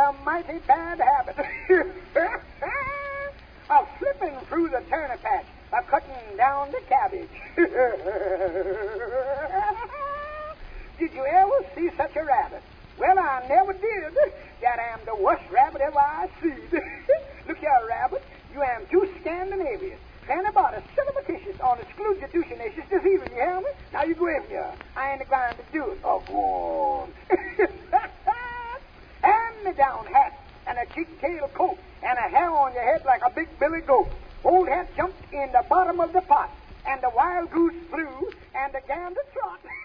a mighty bad habit. Of flipping through the turnip patch, of cutting down the cabbage. Did you ever see such a rabbit? Well, I never did. That am the worst rabbit ever I see. Look here, rabbit. You am too Scandinavian. Stand about a civilitatious on exclusionatious deceiving, you hear me? Now you go in here. I ain't going to do it. Oh, go on. Hand-me-down hat and a chick-tail coat and a hair on your head like a big billy goat. Old hat jumped in the bottom of the pot, and the wild goose flew, and the gander trot.